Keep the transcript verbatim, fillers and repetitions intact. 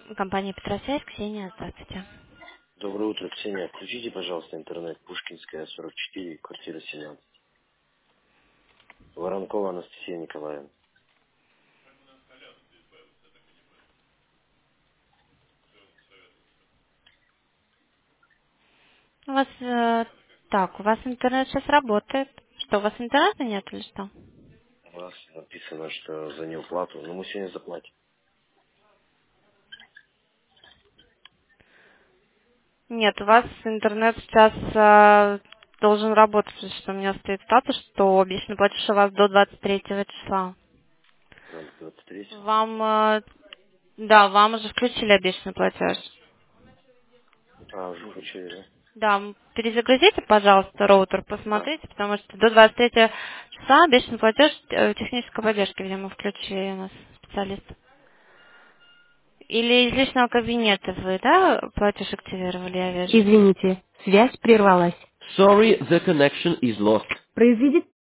Компания Петросвязь, Ксения, здравствуйте. Доброе утро, Ксения. Включите, пожалуйста, интернет. Пушкинская, сорок четыре, квартира семнадцать. Воронкова Анастасия Николаевна. У вас, э, так, у вас интернет сейчас работает. Что, у вас интернета нет или что? У вас написано, что за неуплату, но мы сегодня заплатим. Нет, у вас интернет сейчас э, должен работать, потому что у меня стоит статус, что обещанный платеж у вас до двадцать третьего числа. До двадцать третьего. Вам, э, да, вам уже включили обещанный платеж. А, уже включили, да? Да, м, перезагрузите, пожалуйста, роутер, А, посмотрите, потому что до двадцать третьего числа обещанный платеж э, технической поддержки, где мы включили у нас специалист. Или из личного кабинета вы, да, платеж активировали, я вижу? Извините, связь прервалась. Sorry, the connection is lost. Произведите